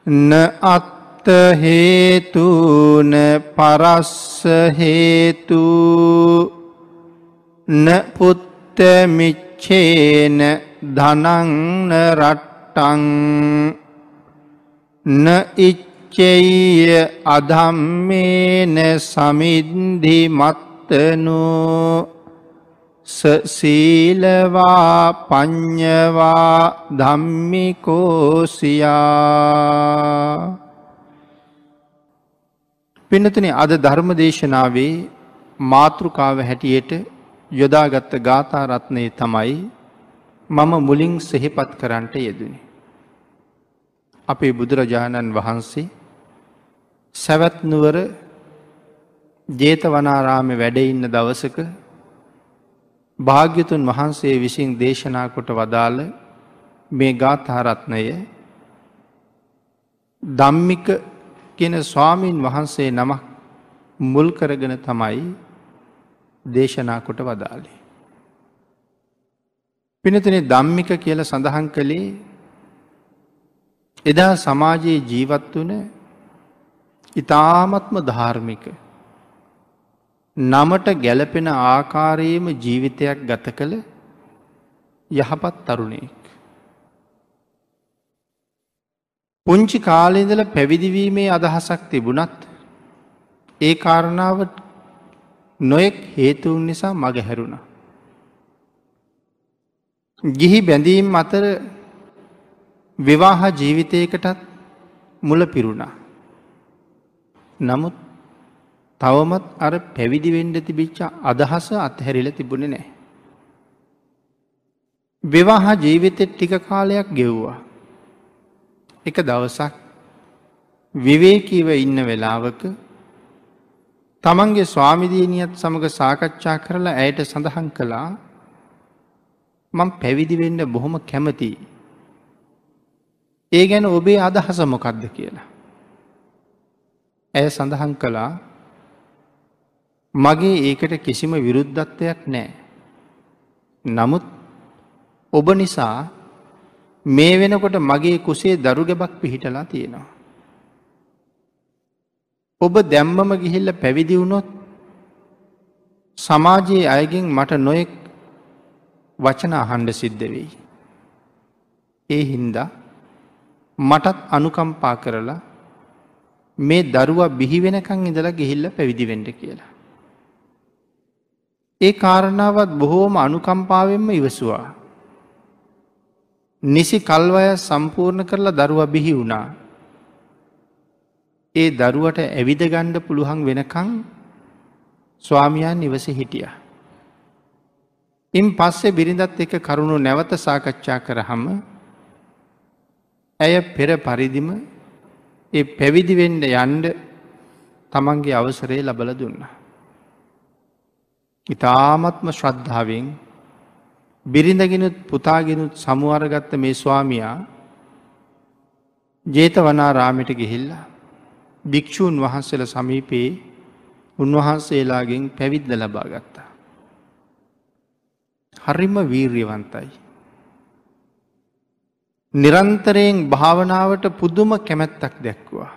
න අත්ත හේතුන පරස්ස හේතු න පුත්ත මිච්ඡේන ධනං න රට්ටං න ඉච්ඡේය අධම්මේන සමිද්ධි මත්තනෝ සීලවා පඤ්ඤවා ධම්මිකෝසියා. පින්නතුනි, අද ධර්ම දේශනාවේ මාතෘකාව හැටියට යොදාගත් ගාථා රත්නය තමයි මම මුලින් සිහිපත් කරන්නට යෙදුනේ. අපේ බුදුරජාණන් වහන්සේ සවැත් නුවර ජේතවනාරාමේ වැඩ ඉන්න දවසක භාග්‍යතුන් වහන්සේ විසින් දේශනා කොට වදාළ මේ ගාථා රත්නය ධම්මික කියන ස්වාමීන් වහන්සේ නමක් මුල් කරගෙන තමයි දේශනා කොට වදාළේ. පින්නතුනි, ධම්මික කියලා සඳහන් කළේ එදා සමාජයේ ජීවත් වුණ ඊ타ත්ම ධාර්මික, නමට ගැලපෙන ආකාරයේම ජීවිතයක් ගත කළ යහපත් තරුණයෙක්. පුංචි කාලේ ඉඳලා පැවිදි වීමේ අදහසක් තිබුණත් ඒ කාරණාව නොයෙක් හේතුන් නිසා මගහැරුණා. ගිහි බැඳීම් අතර විවාහ ජීවිතයකටත් මුල පිරුණා. නමුත් තවමත් අර පැවිදි වෙන්න තිබිච්ච අදහස අත්හැරිලා තිබුණේ නැහැ. විවාහ ජීවිතේ ටික කාලයක් ගෙවුවා. එක දවසක් විවේකීව ඉන්න වෙලාවක තමන්ගේ ස්වාමි දිනියත් සමග සාකච්ඡා කරලා ඇයට සඳහන් කළා, මම පැවිදි වෙන්න බොහොම කැමතියි. ඒ ගැන ඔබේ අදහස මොකක්ද කියලා. ඇය සඳහන් කළා, මගේ ඒකට කිසිම විරුද්ධත්වයක් නැහැ. නමුත් ඔබ නිසා මේ වෙනකොට මගේ කුසේ දරු ගැබක් පිහිටලා තියෙනවා. ඔබ දැම්මම ගිහිල්ලා පැවිදි වුණොත් සමාජයේ අයගෙන් මට නොයෙක් වචන අහන්න සිද්ධ වෙයි. ඒ හින්දා මටත් අනුකම්පා කරලා මේ දරුවා බිහි වෙනකන් ඉඳලා ගිහිල්ලා පැවිදි වෙන්න කියලා. ඒ කාරණාවත් බොහෝම අනුකම්පාවෙන්ම ඉවසුවා. නිසි කල්වයස් සම්පූර්ණ කරලා දරුවා බිහි වුණා. ඒ දරුවට ඇවිද ගන්න පුළුවන් වෙනකන් ස්වාමියා නිවසේ හිටියා. ඉන් පස්සේ බිරිඳත් එක්ක කරුණු නැවත සාකච්ඡා කරාම ඇය පෙර පරිදිම ඒ පැවිදි වෙන්න යන්න තමන්ගේ අවසරය ලබලා දුන්නා. ඊ타ත්ම ශ්‍රද්ධාවෙන් බිරිඳගෙනුත් පුතාගෙනුත් සමුවරගත්ත මේ ස්වාමියා ජේතවනාරාමයට ගිහිල්ලා භික්ෂූන් වහන්සේලා සමීපේ උන්වහන්සේලාගෙන් පැවිද්ද ලබා ගත්තා. හරිම වීරියවන්තයි. නිරන්තරයෙන් භාවනාවට පුදුම කැමැත්තක් දැක්වුවා.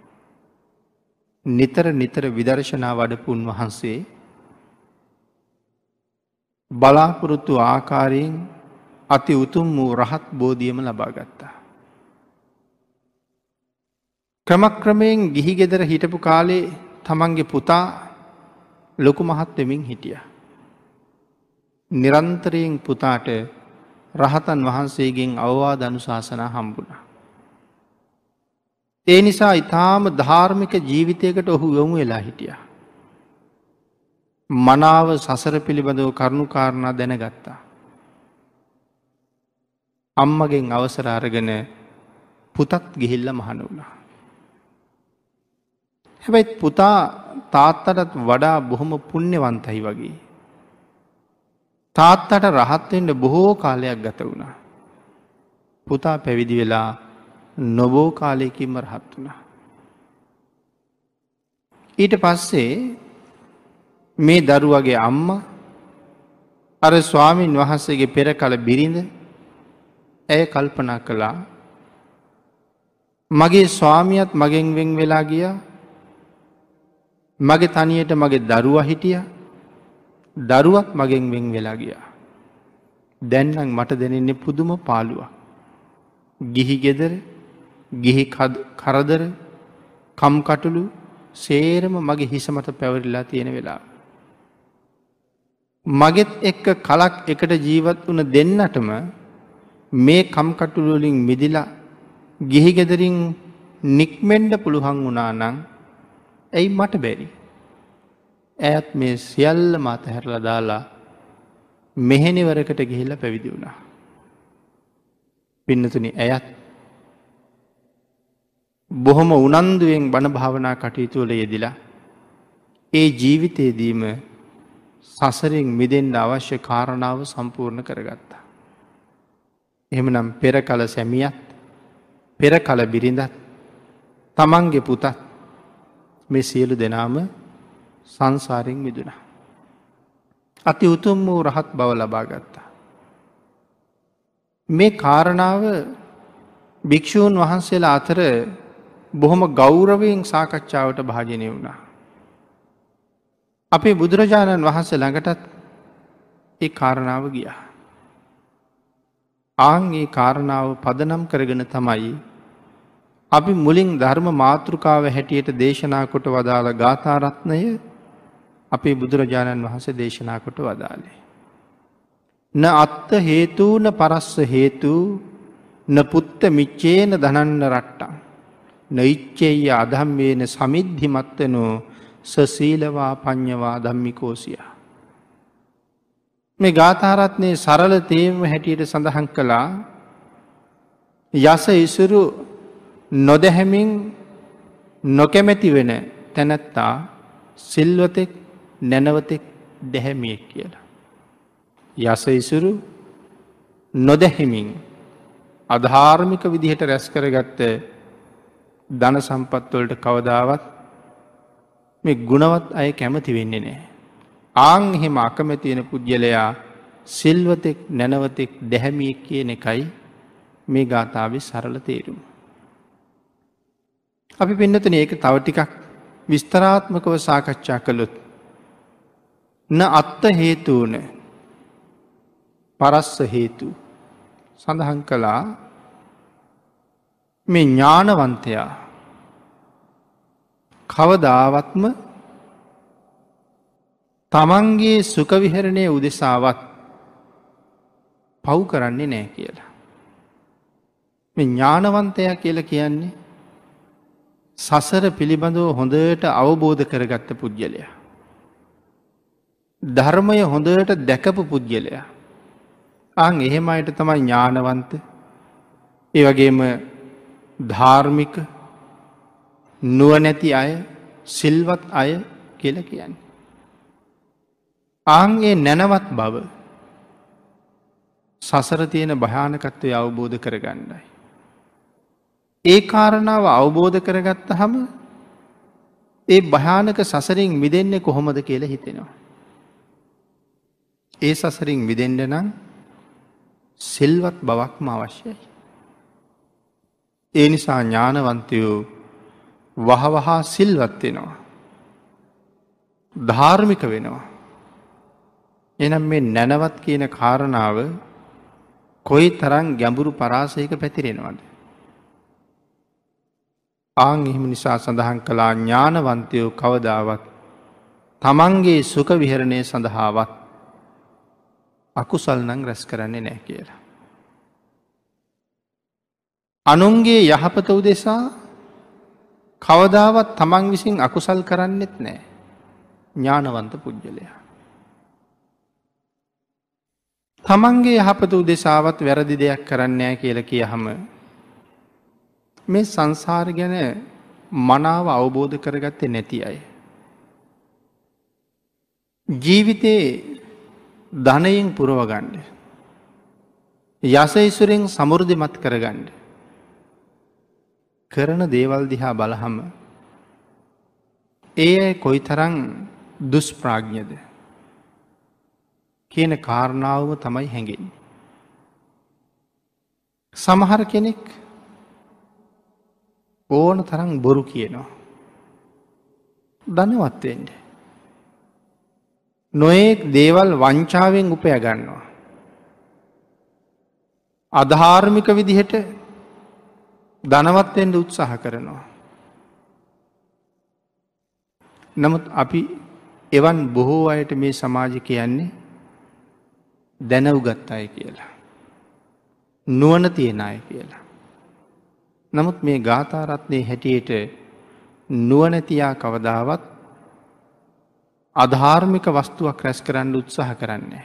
නිතර විදර්ශනා වඩපු උන්වහන්සේ බලාපොරොත්තු ආකාරයෙන් අති උතුම් වූ රහත් බෝධියම ලබා ගත්තා. ක්‍රමක්‍රමයෙන් ගිහි ගෙදර හිටපු කාලේ තමන්ගේ පුතා ලොකු මහත් වෙමින් හිටියා. නිරන්තරයෙන් පුතාට රහතන් වහන්සේගෙන් අවවාද අනුශාසනා හම්බුණා. ඒ නිසා ඊටාම ධාර්මික ජීවිතයකට ඔහු යොමු වෙලා හිටියා. මනාව සසර පිළිබඳව කරුණු කාරණා දැනගත්තා. අම්මගෙන් අවසර අරගෙන පුතත් ගිහිල්ලා මහණ වුණා. හැබැයි පුතා තාත්තටත් වඩා බොහොම පුණ්‍යවන්තයි වගේ. තාත්තට රහත් වෙන්න බොහෝ කාලයක් ගත වුණා. පුතා පැවිදි වෙලා නොබෝ කාලයකින්ම රහත් වුණා. ඊට පස්සේ මේ දරුවගේ අම්මා අර ස්වාමින් වහන්සේගේ පෙර කල බිරිඳ ඇය කල්පනා කළා, මගේ ස්වාමියත් මගෙන් වෙන් වෙලා ගියා. මගේ තනියට මගේ දරුවා හිටියා. දරුවත් මගෙන් වෙන් වෙලා ගියා. දැන් නම් මට දැනෙන්නේ පුදුම පාළුවක්. ගිහි ගෙදර, ගිහි කරදර, කම්කටොළු සේරම මගේ හිස මත පැවරිලා තියෙන වෙලාව. මගෙත් එක්ක කලක් එකට ජීවත් වුණ දෙන්නටම මේ කම්කටොළු වලින් මිදිලා ගිහි ගෙදරින් නික්මෙන්න පුළුවන් වුණා නම් ඇයි මට බැරි? ඈත් මේ සියල්ලම අතහැරලා දාලා මෙහෙණිවරකට ගිහිල්ලා පැවිදි වුණා. පින්නතුනි, ඇයත් බොහොම උනන්දුවෙන් බණ භාවනා කටයුතු වල යෙදිලා ඒ ජීවිතේදීම සසරින් මිදෙන්න අවශ්‍ය කාරණාව සම්පූර්ණ කරගත්තා. එහෙමනම් පෙර කල සැමියත්, පෙර කල බිරිඳත්, තමන්ගේ පුතත් මේ සියලු දෙනාම සංසාරයෙන් මිදුණා. අති උතුම් වූ රහත් බව ලබා ගත්තා. මේ කාරණාව භික්ෂූන් වහන්සේලා අතර බොහොම ගෞරවයෙන් සාකච්ඡාවට භාජනය වුණා. අපේ බුදුරජාණන් වහන්සේ ළඟටත් ඒ කාරණාව ගියා. ඒ කාරණාව පදනම් කරගෙන තමයි අපි මුලින් ධර්ම මාතෘකාව හැටියට දේශනා කොට වදාළ ගාථා රත්නය අපේ බුදුරජාණන් වහන්සේ දේශනා කොට වදාළේ. න අත්ත හේතුන පරස්ස හේතු න පුත්ත මිච්චේන ධනන්න රට්ටං නයිච්චෙය අධම්මේන සමිද්ධිමත්තනෝ සසීලවා පඤ්ඤවා ධම්මිකෝසියා. මේ ගාථා රත්නයේ සරල තේම හැටියට සඳහන් කළා යස ඉසුරු නොදැහැමින් නොකැමැති වෙන තැනැත්තා සිල්වතෙක් නැනවතෙක් දැහැමියෙක් කියලා. යස ඉසුරු නොදැහැමින් අධාර්මික විදිහට රැස් කරගත්ත ධන සම්පත් වලට කවදාවත් මේ ගුණවත් අය කැමති වෙන්නේ නැහැ. එහෙම අකමැති වෙන පුජ්‍යලයා සිල්වතෙක් නැනවතෙක් දැහැමියෙක් කියන එකයි මේ ගාථාවේ සරල තේරුම. අපි පින්නතුනේ ඒක තව ටිකක් විස්තරාත්මකව සාකච්ඡා කළොත් න අත්ත හේතුන පරස්ස හේතු සඳහන් කළා මේ ඥානවන්තයා කවදාවත්ම තමන්ගේ සුඛ විහරණය උදෙසාවත් පව් කරන්නේ නැහැ කියලා. මේ ඥානවන්තයා කියලා කියන්නේ සසර පිළිබඳව හොඳට අවබෝධ කරගත්ත පුජ්‍යලයා. ධර්මය හොඳට දැකපු පුජ්‍යලයා. එහෙම අයට තමයි ඥානවන්ත, ඒ වගේම ධාර්මික, නුවණැති අය, සිල්වත් අය කියලා කියන්නේ. ඒ නැනවත් බව සසර තියෙන භයානකත්වය අවබෝධ කරගන්නයි. ඒ කාරණාව අවබෝධ කරගත්තහම ඒ භයානක සසරින් මිදෙන්නේ කොහොමද කියලා හිතෙනවා. ඒ සසරින් මිදෙන්න නම් සිල්වත් බවක්ම අවශ්‍යයි. ඒ නිසා ඥානවන්තයෝ වහවහා සිල්වත් වෙනවා. ධාර්මික වෙනවා. එනම් මේ නැනවත් කියන කාරණාව කොයි තරම් ගැඹුරු පරාසයක පැතිරෙනවද? එහෙම නිසා සඳහන් කළා ඥානවන්තයෝ කවදාවත් තමන්ගේ සුඛ විහරණය සඳහාවත් අකුසල් නම් රැස් කරන්නේ නැහැ කියලා. අනුන්ගේ යහපත උදෙසා කවදාවත් තමන් විසින් අකුසල් කරන්නෙත් නැහැ ඥානවන්ත පුජ්‍යලයා. තමන්ගේ යහපත උදෙසාවත් වැරදි දෙයක් කරන්නේ නැහැ කියලා කියහම මේ සංසාර ගැන මනාව අවබෝධ කරගත්තේ නැති අය. ජීවිතේ ධනයෙන් පුරවගන්න, යසයිසුරෙන් සමෘද්ධිමත් කරගන්න කරන දේවල් දිහා බලහම ඒ අය කොයිතරම් දුෂ්ප්‍රඥද කියන කාරණාවම තමයි හැඟෙන්නේ. සමහර කෙනෙක් ඕන තරම් බොරු කියනවා. ධනවත් වෙන්න. නොයෙක් දේවල් වංචාවෙන් උපය ගන්නවා. අධාර්මික විදිහට ධනවත් වෙන්න උත්සාහ කරනවා. නමුත් අපි එවන් බොහෝ අයට මේ සමාජය කියන්නේ දැනුගත් අය කියලා. නුවණ තියෙන අය කියලා. නමුත් මේ ගාථා රත්නයේ හැටියට නුවණැතියා කවදාවත් අධාර්මික වස්තුවක් රැස් කරන්න උත්සාහ කරන්නේ.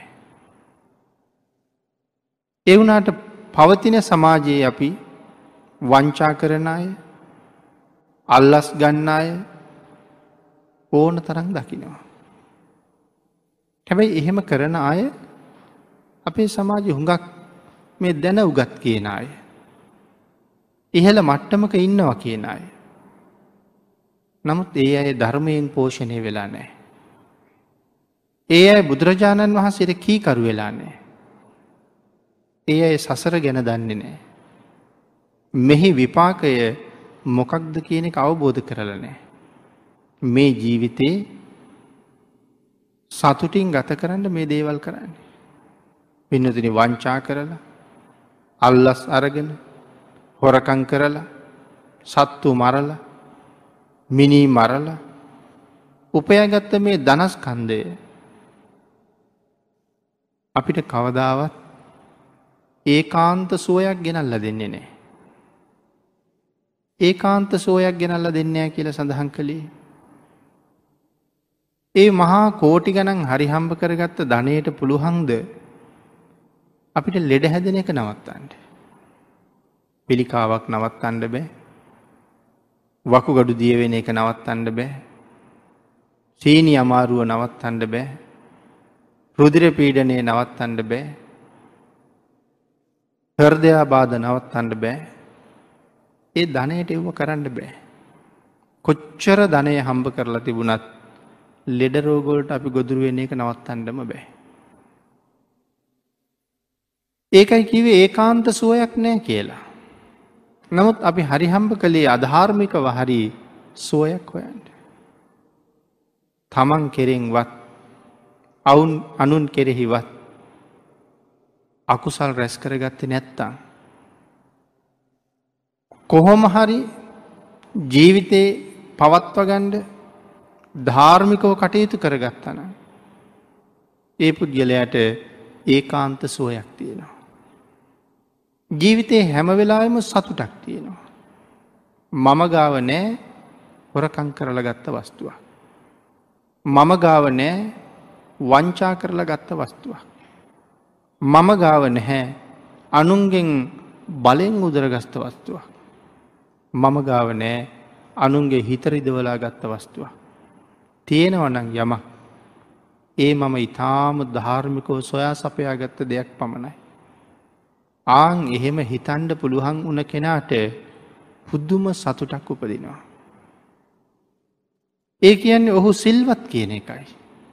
ඒ වුණාට පවතින සමාජයේ අපි වංචා කරන අය, අල්ලස් ගන්න අය ඕන තරම් දකිනවා. හැබැයි එහෙම කරන අය අපේ සමාජයේ හුඟක් මේ දැන උගත් කියන අය. ඉහළ මට්ටමක ඉන්නවා කියන අය. නමුත් ඒ අය ධර්මයෙන් පෝෂණය වෙලා නැහැ. ඒ අය බුදුරජාණන් වහන්සේට කීකරු වෙලා නැහැ. ඒ අය සසර ගැන දන්නේ නැහැ. මෙහි විපාකය මොකක්ද කියන එක අවබෝධ කරලා නැහැ. මේ ජීවිතේ සතුටින් ගත කරන්න මේ දේවල් කරන්නේ. පින්නතුනි වංචා කරලා, අල්ලස් අරගෙන, හොරකම් කරලා, සත්තු මරලා, මිනි මරලා උපයාගත්ත මේ ධනස්කන්ධය අපිට කවදාවත් ඒකාන්ත සුවයක් ගෙනල්ලා දෙන්නේ නැහැ. ඒකාන්ත සුවයක් ගෙනල්ලා දෙන්නේ නැහැ කියලා සඳහන් කළේ. ඒ මහා කෝටි ගණන් හරි හම්බ කරගත්ත ධනයට පුළුවන්ද අපිට ලෙඩ හැදෙන එක නවත්තන්න? පිළිකාවක් නවත්තන්න බෑ. වකුගඩු දිය වෙන එක නවත්තන්න බෑ. සීනි අමාරුව නවත්තන්න බෑ. රුධිර පීඩනය නවත්තන්න බෑ. හෘදයාබාධ නවත්තන්න බෑ. ඒ ධනයට එව්ව කරන්න බෑ. කොච්චර ධනය හම්බ කරලා තිබුණත් ලෙඩ රෝග වලට අපි ගොදුරු වෙන එක නවත්තන්නම බෑ. ඒකයි කිව්වේ ඒකාන්ත සුවයක් නැහැ කියලා. නමුත් අපි හරි හම්බ කළේ අධාර්මිකව හරි සුවයක් හොයන්න. තමන් කෙරෙන්වත් අනුන් කෙරෙහිවත් අකුසල් රැස් කරගත්තේ නැත්තම් කොහොම හරි ජීවිතේ පවත්වා ගන්න ධාර්මිකව කටයුතු කරගත්තා නම් ඒ පුද්ගලයාට ඒකාන්ත සුවයක් තියෙනවා. ජීවිතේ හැම වෙලාවෙම සතුටක් තියෙනවා. මම ගාව නෑ හොරකම් කරලා ගත්ත වස්තුවක්. මම ගාව නෑ වංචා කරලා ගත්ත වස්තුවක්. මම ගාව නැහැ අනුන්ගෙන් බලෙන් උදරගත්ත වස්තුවක්. මම ගාව නෑ අනුන්ගේ හිත රිදවලා ගත්ත වස්තුවක්. තියෙනවා නම් යමක් ඒ මම ඊටාම ධාර්මිකව සොයා සපයා ගත්ත දෙයක් පමණයි. ආන් එහෙම හිතන්න පුළුවන් වුණ කෙනාට පුදුම සතුටක් උපදිනවා. ඒ කියන්නේ ඔහු සිල්වත් කියන එකයි.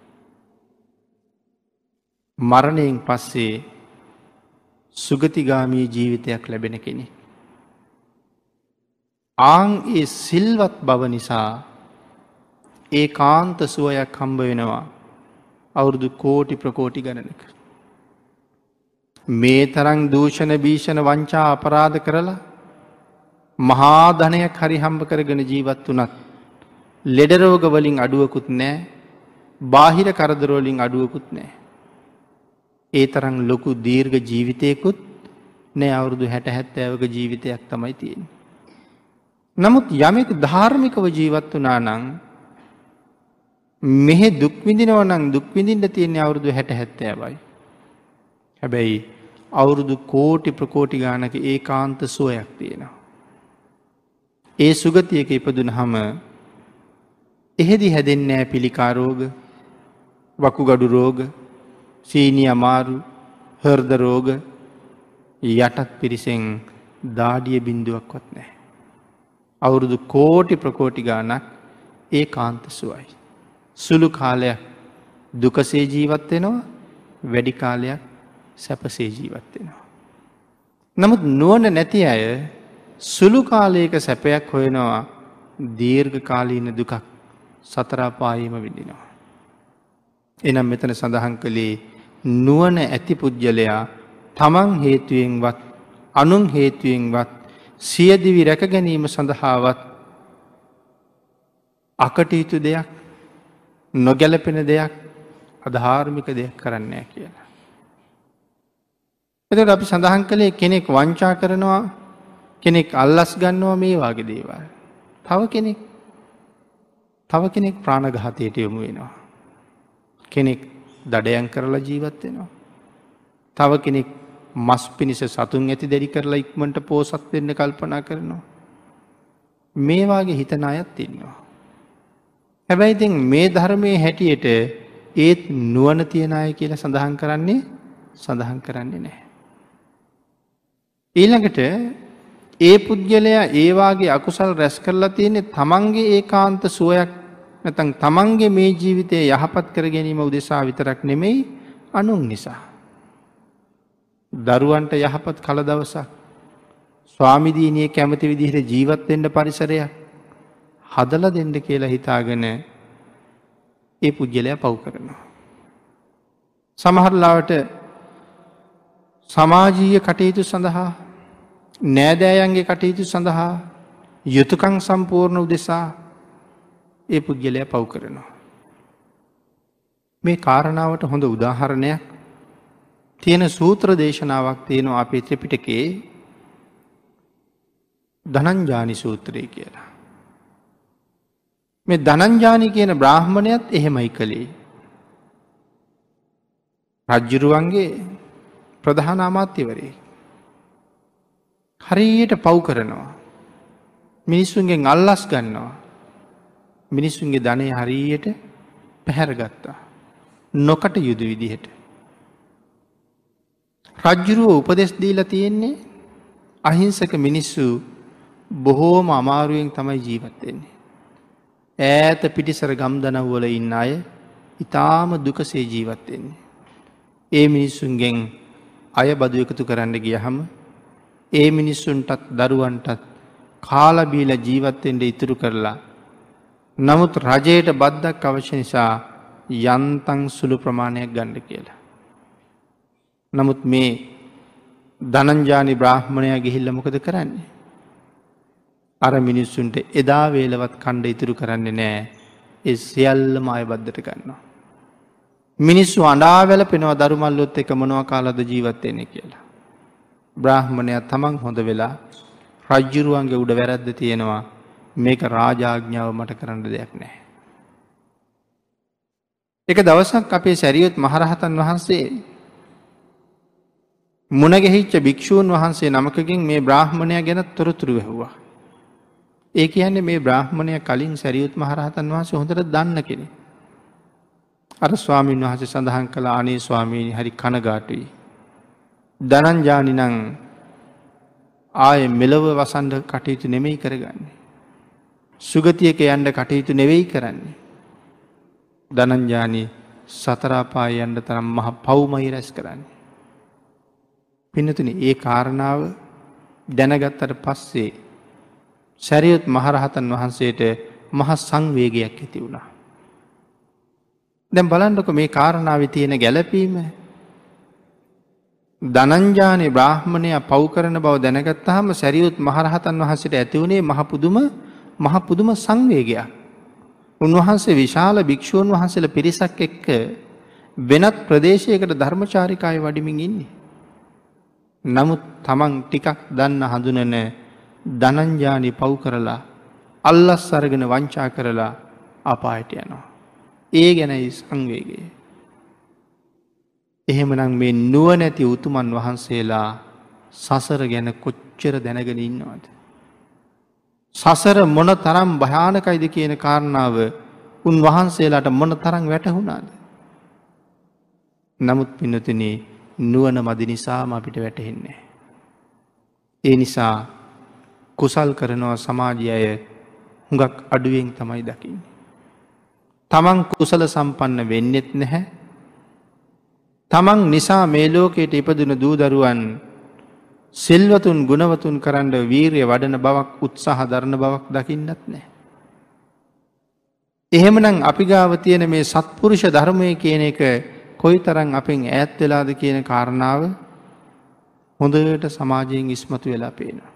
මරණයෙන් පස්සේ සුගතිගාමී ජීවිතයක් ලැබෙන කෙනෙක්. ආන් ඒ සිල්වත් බව නිසා ඒකාන්ත සුවයක් හම්බ වෙනවා අවුරුදු කෝටි ප්‍රකෝටි ගණනක. මේ තරම් දූෂණ භීෂණ වංචා අපරාධ කරලා මහා ධනයක් හරි හම්බ කරගෙන ජීවත් වුණත් ලෙඩ රෝග වලින් අඩුවකුත් නැහැ. බාහිර කරදර වලින් අඩුවකුත් නැහැ. ඒ තරම් ලොකු දීර්ඝ ජීවිතයකුත් නෑ. අවුරුදු 60 70ක ජීවිතයක් තමයි තියෙන්නේ. නමුත් යමෙක් ධාර්මිකව ජීවත් වුණා නම් මෙහෙ දුක් විඳිනවා නම් දුක් විඳින්න තියෙන්නේ අවුරුදු 60 70යි. හැබැයි අවුරුදු කෝටි ප්‍රකෝටි ගානක ඒකාන්ත සුවයක් තියෙනවා. ඒ සුගතියක ඉපදුනහම එහෙදි හැදෙන්නේ නැහැ පිළිකා රෝග, වකුගඩු රෝග, සීනි අමාරු, හෘද රෝග, යටත් පිරිසෙන් දාඩිය බිඳුවක්වත් නැහැ. අවුරුදු කෝටි ප්‍රකෝටි ගානක් ඒකාන්ත සුවයි. සුළු කාලයක් දුකසේ ජීවත් වෙනවා, වැඩි කාලයක් සැපසේ ජීවත් වෙනවා. නමුත් නුවණ නැති අය සුළු කාලයක සැපයක් හොයනවා දීර්ඝ කාලීන දුකක් සතර අපායෙම විඳිනවා. එනම් මෙතන සඳහන් කළේ නුවණ ඇති පුජ්‍යලයා තමන් හේතුවෙන්වත් අනුන් හේතුවෙන්වත් සියදිවි රැක ගැනීම සඳහාවත් අකටයුතු දෙයක් නොගැලපෙන දෙයක් අධාර්මික දෙයක් කරන්නේ කියලා. එතකොට අපි සඳහන් කළේ කෙනෙක් වංචා කරනවා කෙනෙක් අල්ලස් ගන්නවා මේ වගේ දේවල්. තව කෙනෙක් ප්‍රාණඝාතයට යොමු වෙනවා. කෙනෙක් දඩයම් කරලා ජීවත් වෙනවා. තව කෙනෙක් මස් පිණිස සතුන් ඇති දැඩි කරලා ඉක්මනට පෝසත් වෙන්න කල්පනා කරනවා. මේ වාගේ හිතන අයත් ඉන්නවා. හැබැයි ඉතින් මේ ධර්මයේ හැටියට ඒත් නුවණ තියන අය කියලා සඳහන් කරන්නේ නැහැ. ඊළඟට ඒ පුද්ගලයා ඒ වාගේ අකුසල් රැස් කරලා තියෙන්නේ තමන්ගේ ඒකාන්ත සුවයක් නැත්නම් තමන්ගේ මේ ජීවිතය යහපත් කර ගැනීම උදෙසා විතරක් නෙමෙයි අනුන් නිසා. දරුවන්ට යහපත් කල දවසක් ස්වාමි දිනියේ කැමති විදිහට ජීවත් වෙන්න පරිසරයක් හදලා දෙන්න කියලා හිතාගෙන ඒ පුජ්‍යලයා පව් කරනවා. සමහර ලාවට සමාජීය කටයුතු සඳහා නෑදෑයන්ගේ කටයුතු සඳහා යුතුයකම් සම්පූර්ණ උදෙසා ඒ පුජ්‍යලයා පව් කරනවා. මේ කාරණාවට හොඳ උදාහරණයක් තියෙන සූත්‍ර දේශනාවක් තියෙනවා අපේ ත්‍රිපිටකයේ ධනංජානි සූත්‍රය කියලා. මේ ධනංජානි කියන බ්‍රාහ්මණයත් එහෙමයි කළේ. රජ්ජුරුවන්ගේ ප්‍රධාන අමාත්‍යවරයෙක්. හරියට පව් කරනවා. මිනිස්සුන්ගෙන් අල්ලස් ගන්නවා. මිනිස්සුන්ගේ ධනය හරියට පැහැරගත්තා. නොකට යුදු විදිහට. රජ්ජුරුව උපදෙස් දීලා තියෙන්නේ අහිංසක මිනිස්සු බොහෝම අමාරුවෙන් තමයි ජීවත් වෙන්නේ. ඈත පිටිසර ගම්දනව්වල ඉන්න අය ඊටාම දුකසේ ජීවත් වෙන්නේ. ඒ මිනිස්සුන්ගෙන් අය බදු එකතු කරන්න ගියහම ඒ මිනිස්සුන්ටත් දරුවන්ටත් කාලා බීලා ජීවත් වෙන්න ඉතුරු කරලා නමුත් රජයට බද්දක් අවශ්‍ය නිසා යන්තම් සුළු ප්‍රමාණයක් ගන්න කියලා. නමුත් මේ ධනංජානි බ්‍රාහ්මණයා ගිහිල්ලා මොකද කරන්නේ? අර මිනිස්සුන්ට එදා වේලවත් කණ්ඩ ඉතුරු කරන්නේ නැහැ. ඒ සියල්ලම අයබද්දට ගන්නවා. මිනිස්සු අඬා වැළපෙනවා දරුමල්ලොත් එක මොනවා කාලාද ජීවත් වෙන්නේ කියලා. බ්‍රාහ්මණයා තමන් හොඳ වෙලා රජ්ජුරුවන්ගේ උඩ වැරද්ද තියෙනවා. මේක රාජාඥාව මට කරන්න දෙයක් නැහැ. එක දවසක් අපේ සැරියොත් මහරහතන් වහන්සේ මුණගැහිච්ච භික්ෂූන් වහන්සේ නමකගෙන් මේ බ්‍රාහ්මණයා ගැන තොරතුරු ඇහුවා. ඒ කියන්නේ මේ බ්‍රාහ්මණයා කලින් සැරියොත් මහරහතන් වහන්සේ හොඳට දන්න කෙනෙක්. අර ස්වාමීන් වහන්සේ සඳහන් කළ අනේ ස්වාමීනි හරි කනගාටුයි. ධනංජානි නම් ආයේ මෙලව වසන්ඩ කටයුතු නෙමෙයි කරගන්නේ. සුගතියක යන්න කටයුතු නෙවෙයි කරන්නේ. ධනංජානි සතර අපාය යන්න තරම් මහ පව්මයි රැස් කරන්නේ. පින්නතුනි ඒ කාරණාව දැනගත්තට පස්සේ සරියුත් මහරහතන් වහන්සේට මහ සංවේගයක් ඇති වුණා. දැන් බලන්නකො මේ කාරණාවේ තියෙන ගැළපීම. ධනංජානි බ්‍රාහ්මණයා පව් කරන බව දැනගත්තාම සරියුත් මහරහතන් වහන්සේට ඇති වුණේ මහ පුදුම සංවේගයක්. උන්වහන්සේ විශාල භික්ෂූන් වහන්සේලා පිරිසක් එක්ක වෙනත් ප්‍රදේශයකට ධර්මචාරිකාවේ වඩිමින් ඉන්නේ. නමුත් තමන් ටිකක් දන්න හඳුනන ධනංජානි පව් කරලා අල්ලස් අරගෙන වංචා කරලා අපායට යනවා. ඒ ගැනයි සංවේගය. එහෙමනම් මේ නුවණැති උතුමන් වහන්සේලා සසර ගැන කොච්චර දැනගෙන ඉන්නවද? සසර මොන තරම් භයානකයිද කියන කාරණාව උන්වහන්සේලාට මොන තරම් වැටහුණාද? නමුත් පින්නතුනි නුවණ මදි නිසාම අපිට වැටහෙන්නේ. ඒ නිසා කුසල් කරනවා සමාජය හුඟක් අඩුවෙන් තමයි දකින්නේ. තමන් කුසල සම්පන්න වෙන්නෙත් නැහැ. තමන් නිසා මේ ලෝකයට ඉපදුන දූ දරුවන් සිල්වතුන් ගුණවතුන් කරන්න වීරිය වඩන බවක් උත්සාහ දරන බවක් දකින්නත් නෑ. එහෙමනම් අපි ගාව තියෙන මේ සත්පුරුෂ ධර්මය කියන එක කොයි තරම් අපෙන් ඈත් වෙලාද කියන කාරණාව හොඳට සමාජයෙන් ඉස්මතු වෙලා පේනවා.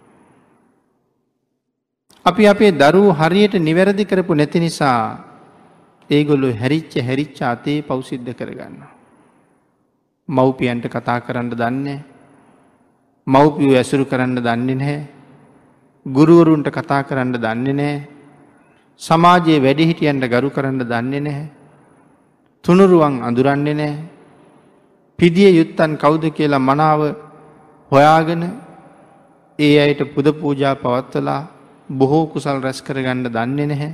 අපි අපේ දරුවෝ හරියට නිවැරදි කරපු නැති නිසා ඒගොල්ලෝ හැරිච්ච අතේ පව් සිද්ධ කරගන්නවා. මව්පියන්ට කතා කරන්න දන්නේ, මව්පියෝ ඇසුරු කරන්න දන්නේ නැහැ, ගුරුවරුන්ට කතා කරන්න දන්නේ නැහැ, සමාජයේ වැඩිහිටියන්ට ගරු කරන්න දන්නේ නැහැ, තුනුරුවන් අඳුරන්නේ නැහැ, පිදිය යුත්තන් කවුද කියලා මනාව හොයාගෙන ඒ අයට පුද පූජා පවත්වලා බොහෝ කුසල් රැස් කරගන්න දන්නේ නැහැ.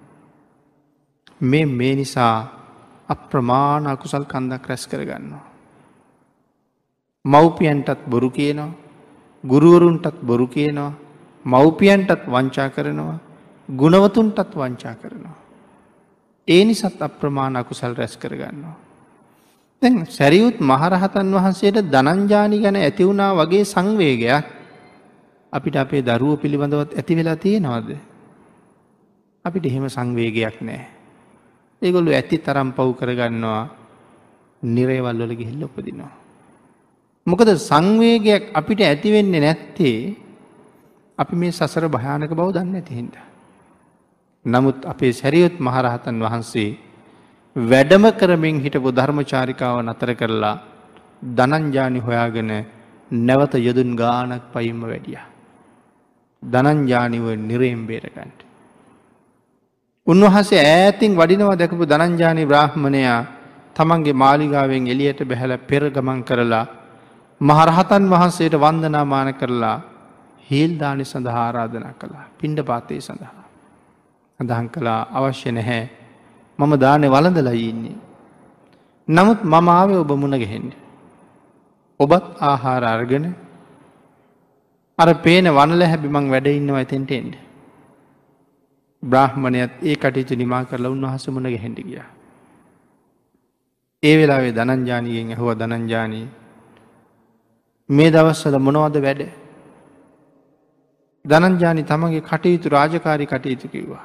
මේ නිසා අප්‍රමාණ අකුසල් කන්දක් රැස් කරගන්නවා. මව්පියන්ටත් බොරු කියනවා, ගුරුවරුන්ටත් බොරු කියනවා, මව්පියන්ටත් වංචා කරනවා, ගුණවතුන්ටත් වංචා කරනවා. ඒ නිසාත් අප්‍රමාණ අකුසල් රැස් කරගන්නවා. දැන් සැරියුත් මහරහතන් වහන්සේට ධනංජානි ගැන ඇති වුණා වගේ සංවේගයක් අපිට අපේ දරුවෝ පිළිබඳවත් ඇති වෙලා තියෙනවද? අපිට එහෙම සංවේගයක් නැහැ. ඒගොල්ලෝ ඇති තරම් පව් කරගන්නවා, නිරේවල් වල ගිහිල්ලා උපදිනවා. මොකද සංවේගයක් අපිට ඇති වෙන්නේ නැත්තේ අපි මේ සසර භයානක බව දන්නේ නැති හින්දා. නමුත් අපේ සැරියුත් මහරහතන් වහන්සේ වැඩම කරමින් හිටපු ධර්මචාරිකාව නතර කරලා ධනංජානි හොයාගෙන නැවත යදුන් ගානක් පයින්ම වැඩියා. ධනංජානිව නිරයෙන් බේරගන්න. උන්වහන්සේ ඈතින් වඩිනවා දැකපු ධනංජානි බ්‍රාහ්මණයා තමන්ගේ මාලිගාවෙන් එළියට බැහැලා පෙර ගමන් කරලා මහරහතන් වහන්සේට වන්දනාමාන කරලා හේල් දානි සඳහා ආරාධනා කළා. පිණ්ඩපාතේ සඳහා. සඳහන් කළා අවශ්‍ය නැහැ. මම දානේ වළඳලා ඉන්නේ. නමුත් මම ආවේ ඔබ මුණ ගැහෙන්න. ඔබත් ආහාර අරගෙන අර පේන වනල හැබි මං වැඩ ඉන්නවා එතෙන්ට එන්න. බ්‍රාහ්මණයත් ඒ කටයුතු නිමා කරලා උන්වහන්සේ මුණ ගැහෙන්න ගියා. ඒ වෙලාවේ ධනංජානිගෙන් ඇහුවා ධනංජානි මේ දවස්වල මොනවද වැඩ? ධනංජානි තමන්ගේ කටයුතු රාජකාරී කටයුතු කිව්වා.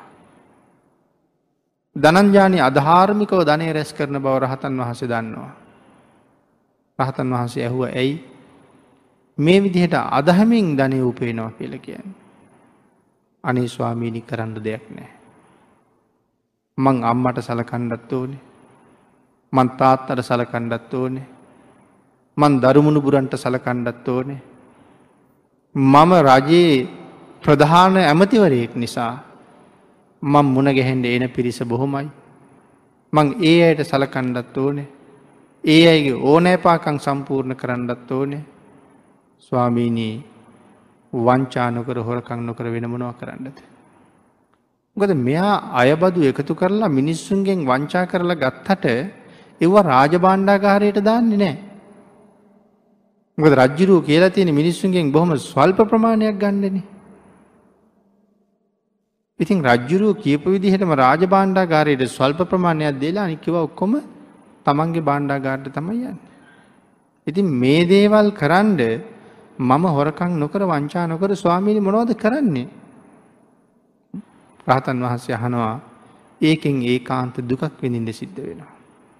ධනංජානි අධාර්මිකව ධනය රැස් කරන බව රහතන් වහන්සේ දන්නවා. රහතන් වහන්සේ ඇහුවා ඇයි මේ විදිහට අදහමින් ධනය උපයනවා කියලා කියන්නේ? අනේ ස්වාමීනි කරන්න දෙයක් නැහැ. මං අම්මට සලකන්නත් ඕනේ. මං තාත්තට සලකන්නත් ඕනේ. මං දරුමුණුබුරන්ට සලකන්නත් ඕනේ. මම රජයේ ප්‍රධාන ඇමතිවරයෙක් නිසා මං මුණ ගැහෙන්න එන පිරිස බොහොමයි. මං ඒ අයට සලකන්නත් ඕනේ. ඒ අයගේ ඕනෑපාකම් සම්පූර්ණ කරන්නත් ඕනේ. ස්වාමීනි වංචා නොකර හොරකම් නොකර වෙන මොනවා කරන්නද? මොකද මෙයා අයබදු එකතු කරලා මිනිස්සුන්ගෙන් වංචා කරලා ගත්තට ඒව රාජභාණ්ඩාගාරයට දාන්නේ නැහැ. මොකද රජ්ජුරුව කියලා තියෙන මිනිස්සුන්ගෙන් බොහොම ස්වල්ප ප්‍රමාණයක් ගන්නනේ. ඉතින් රජ්ජුරුව කියපු විදිහටම රාජභාණ්ඩාගාරයට ස්වල්ප ප්‍රමාණයක් දීලා අනික ඒවා ඔක්කොම තමන්ගේ භාණ්ඩාගාරයට තමයි යන්නේ. ඉතින් මේ දේවල් කරන්ඩ මම හොරකම් නොකර වංචා නොකර ස්වාමීනි මොනවද කරන්නේ? රහතන් වහන්සේ අහනවා ඒකෙන් ඒකාන්ත දුකක් විඳින්න සිද්ධ වෙනවා.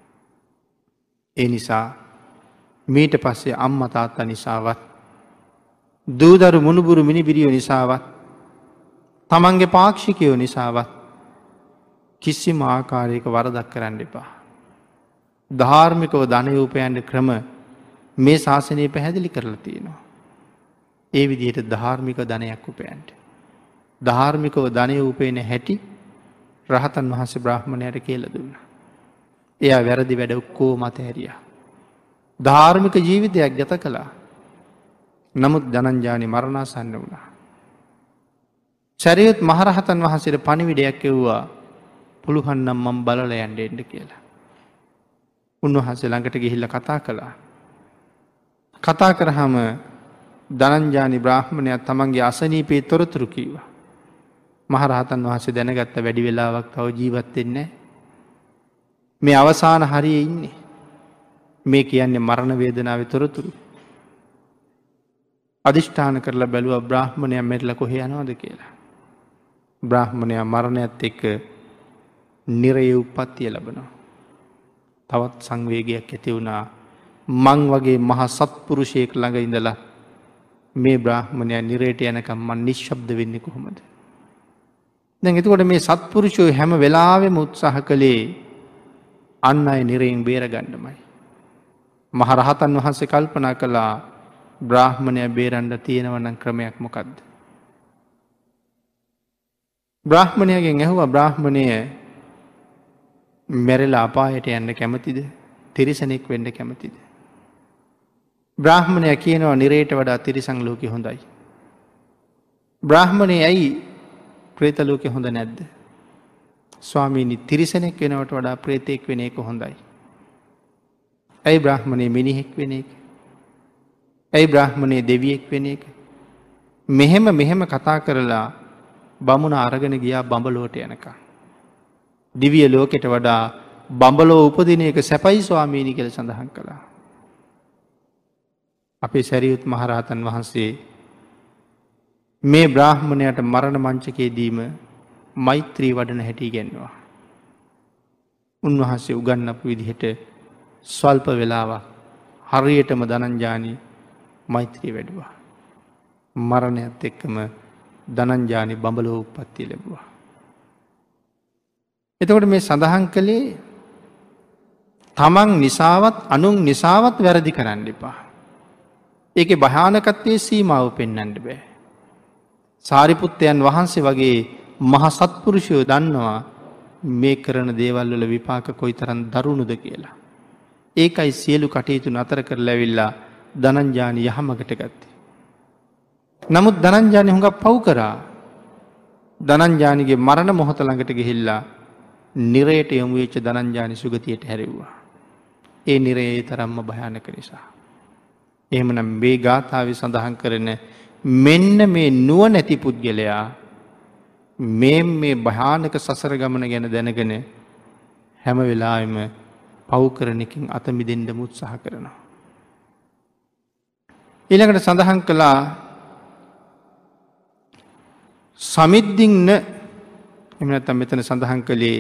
ඒ නිසා මීට පස්සේ අම්මා තාත්තා නිසාවත් දූදරු මුණුබුරු මිනිබිරියෝ නිසාවත් තමන්ගේ පාක්ෂිකයෝ නිසාවත් කිසිම ආකාරයක වරදක් කරන්න එපා. ධාර්මිකව ධනය උපයන්න ක්‍රම මේ ශාසනය පැහැදිලි කරලා තියෙනවා. ඒ විදිහට ධාර්මික ධනයක් උපයන්න. ධාර්මිකව ධනය උපයන හැටි රහතන් වහන්සේ බ්‍රාහ්මණයට කියලා දුන්නා. එයා වැරදි වැඩ ඔක්කොම අතහැරියා. ධාර්මික ජීවිතයක් ගත කළා. නමුත් ධනංජානි මරණාසන්න වුණා. සරියුත් මහරහතන් වහන්සේට පණිවිඩයක් එව්වා පුළුවන් නම් මම බලලා යන්න එන්න කියලා. උන්වහන්සේ ළඟට ගිහිල්ලා කතා කළා. කතා කරාම ධනංජානි බ්‍රාහ්මණයා තමන්ගේ අසනීපේ තොරතුරු කිව්වා. මහරහතන් වහන්සේ දැනගත්ත වැඩි වෙලාවක් තව ජීවත් වෙන්නේ නැහැ. මේ අවසාන හරියේ ඉන්නේ. මේ කියන්නේ මරණ වේදනාවේ තොරතුරු. අධිෂ්ඨාන කරලා බැලුවා බ්‍රාහ්මණයා මැරිලා කොහේ යනවද කියලා. බ්‍රාහ්මණයා මරණයත් එක්ක නිරයේ උප්පත්තිය ලැබෙනවා. තවත් සංවේගයක් ඇති වුණා. මං වගේ මහා සත්පුරුෂයෙක් ළඟ ඉඳලා මේ බ්‍රාහ්මණයා නිරයට යනකම් මං නිශ්ශබ්ද වෙන්නේ කොහොමද? දැන් එතකොට මේ සත්පුරුෂයෝ හැම වෙලාවෙම උත්සාහ කළේ අන් අය නිරයෙන් බේරගන්නමයි. මහරහතන් වහන්සේ කල්පනා කළා බ්‍රාහ්මණයා බේරන්න තියෙනවා නම් ක්‍රමයක් මොකද්ද? බ්‍රාහ්මණයාගෙන් ඇහුවා බ්‍රාහ්මණය මැරිලා අපායට යන්න කැමතිද? තිරිසනෙක් වෙන්න කැමතිද? බ්‍රාහ්මණයා කියනවා නිරයට වඩා තිරිසන් ලෝකෙ හොඳයි. බ්‍රාහ්මණය ඇයි ප්‍රේත ලෝකෙ හොඳ නැද්ද? ස්වාමීනි තිරිසනෙක් වෙනවට වඩා ප්‍රේතෙක් වෙන එක හොඳයි. ඇයි බ්‍රාහ්මණය මිනිහෙක් වෙන එක? ඇයි බ්‍රාහ්මණය දෙවියෙක් වෙන එක? මෙහෙම කතා කරලා බමුණ අරගෙන ගියා බඹලෝට යනකම්. දිව්‍ය ලෝකෙට වඩා බඹලෝ උපදින එක සැපයි ස්වාමීනි කියලා සඳහන් කළා. අපේ සැරියුත් මහරහතන් වහන්සේ මේ බ්‍රාහ්මණයට මරණ මංචකයේදීම මෛත්‍රී වඩන හැටි ඉගෙනුවා. උන්වහන්සේ උගන්වපු විදිහට ස්වල්ප වෙලාවක් හරියටම ධනංජානි මෛත්‍රී වැඩුවා. මරණයත් එක්කම ධනංජානි බඹලෝ උප්පත්තිය ලැබුවා. එතකොට මේ සඳහන් කළේ තමන් නිසාවත් අනුන් නිසාවත් වැරදි කරන්න එපා. ඒකේ භයානකත්වයේ සීමාව පෙන්වන්න බෑ. සාරිපුත්තයන් වහන්සේ වගේ මහ සත්පුරුෂයෝ දන්නවා මේ කරන දේවල් වල විපාක කොයිතරම් දරුණුද කියලා. ඒකයි සියලු කටයුතු නතර කරලා ඇවිල්ලා ධනංජානි යහමකට ගත්තේ. නමුත් ධනංජානි හුඟක් පව් කරා. ධනංජානිගේ මරණ මොහොත ළඟට ගිහිල්ලා නිරයට යොමු වෙච්ච ධනංජානි සුගතියට හැරෙව්වා. ඒ නිරයේ තරම්ම භයානක නිසා. එහෙමනම් මේ ගාථාවේ සඳහන් කරන මෙන්න මේ නුවණැති පුද්ගලයා මේ භයානක සසර ගමන ගැන දැනගෙන හැම වෙලාවෙම පව් කරන එකකින් අත මිදෙන්න උත්සාහ කරනවා. ඊළඟට සඳහන් කළා සමිද්දින්න එහෙම නැත්නම් මෙතන සඳහන් කළේ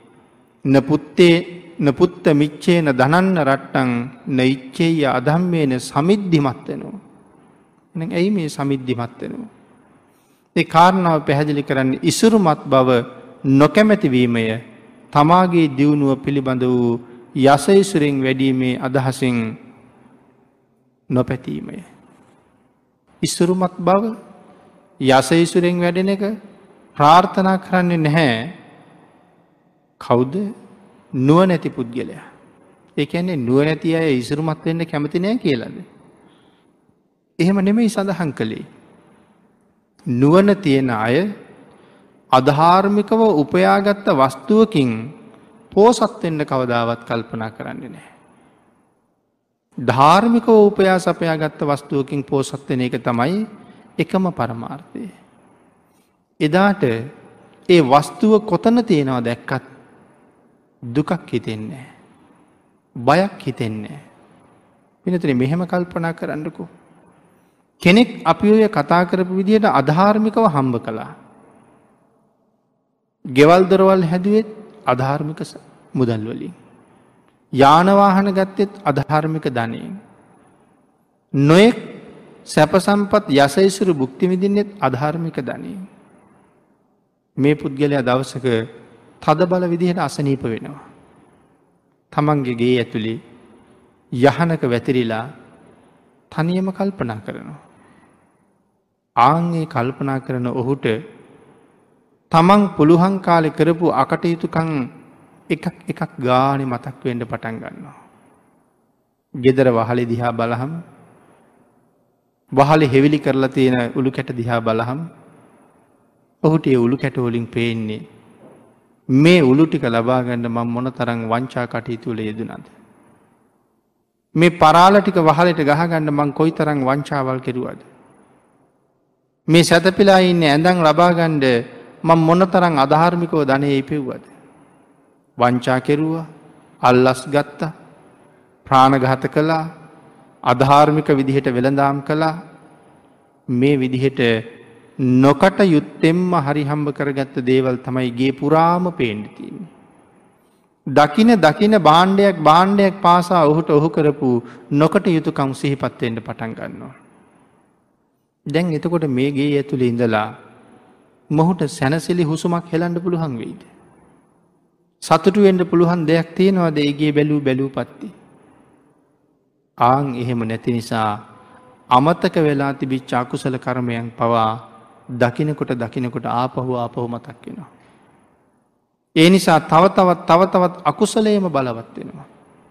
නපුත්ත මිච්ඡේන ධනන්න රට්ටං නෛච්ඡේය අධම්මේන සමිද්ධිමත් වෙනවා. එහෙනම් ඇයි මේ සමිද්ධිමත් වෙනවා? ඒ කාරණාව පැහැදිලි කරන්නේ ඉසුරුමත් බව නොකැමැති වීමය තමාගේ දියුණුව පිළිබඳ වූ යසයිසුරෙන් වැඩිීමේ අදහසින් නොපැතීමය. ඉසුරුමත් බව යසයිසුරෙන් වැඩෙන එක ප්‍රාර්ථනා කරන්නේ නැහැ. කවුද? නුවණැති පුද්ගලයා. ඒ කියන්නේ නුවණැති අය ඉසුරුමත් වෙන්න කැමති නැහැ කියලාද? එහෙම නෙමෙයි සඳහන් කළේ. නුවණ තියෙන අය අධාර්මිකව උපයාගත්ත වස්තුවකින් පෝසත් වෙන්න කවදාවත් කල්පනා කරන්නේ නැහැ. ධාර්මිකව උපයා සපයාගත්ත වස්තුවකින් පෝසත් වෙන එක තමයි එකම පරමාර්ථය. එදාට ඒ වස්තුව කොතන තියෙනවද දැක්කත් දුකක් හිතෙන්නේ නැහැ. බයක් හිතෙන්නේ නැහැ. වෙනතනේ මෙහෙම කල්පනා කරන්නකෝ. කෙනෙක් අපි ඔය කතා කරපු විදිහට අධාර්මිකව හම්බ කළා. ගෙවල් දොරවල් හැදුවෙත් අධාර්මික මුදල් වලින්. යාන වාහන ගත්තෙත් අධාර්මික ධනයෙන්. නොයෙක් සැප සම්පත් යසයිසුරු භුක්ති විඳින්නෙත් අධාර්මික ධනයෙන්. මේ පුද්ගලයා දවසක තද බල විදිහට අසනීප වෙනවා. තමන්ගේ ගේ ඇතුලේ යහනක වැතිරිලා තනියම කල්පනා කරනවා. ආන්ගේ කල්පනා කරන ඔහුට තමන් පුළුවන් කාලේ කරපු අකටයුතුකම් එකක් ගානේ මතක් වෙන්න පටන් ගන්නවා. ගෙදර වහලේ දිහා බලහම වහලේ හෙවිලි කරලා තියෙන උළු කැට දිහා බලහම ඔහුට ඒ උළු කැට වලින් පේන්නේ මේ උළු ටික ලබා ගන්න මම මොනතරම් වංචා කටයුතු වල යෙදුණාද? මේ පරාල ටික වහලෙට ගහ ගන්න මං කොයිතරම් වංචාවල් කෙරුවද? මේ සැතපීලා ඉන්නේ ඇඳන් ලබා ගන්න මම මොනතරම් අධාර්මිකව ධනෙ ඉපෙව්වද? වංචා කෙරුවා, අල්ලස් ගත්තා, ප්‍රාණඝාත කළා, අධාර්මික විදිහට වෙළඳාම් කළා, මේ විදිහට නොකට යුත්තෙම්ම හරි හම්බ කරගත්ත දේවල් තමයි ගේ පුරාම පේන්න තියෙන්නේ. දකින භාණ්ඩයක් පාසා ඔහුට ඔහු කරපු නොකට යුතුකම් සිහිපත් වෙන්න පටන් ගන්නවා. දැන් එතකොට මේ ගේ ඇතුලේ ඉඳලා මොහුට සැනසෙලි හුස්මක් හෙලන්න පුළුවන් වෙයිද? සතුටු වෙන්න පුළුවන් දෙයක් තියනවාද ඒ ගේ බැලූ පත්ති? ආන් එහෙම නැති නිසා අමතක වෙලා තිබිච්ච අකුසල කර්මයන් පවා දකිනකොට ආපහු මතක් වෙනවා. ඒ නිසා තව තවත් අකුසලයේම බලවත් වෙනවා.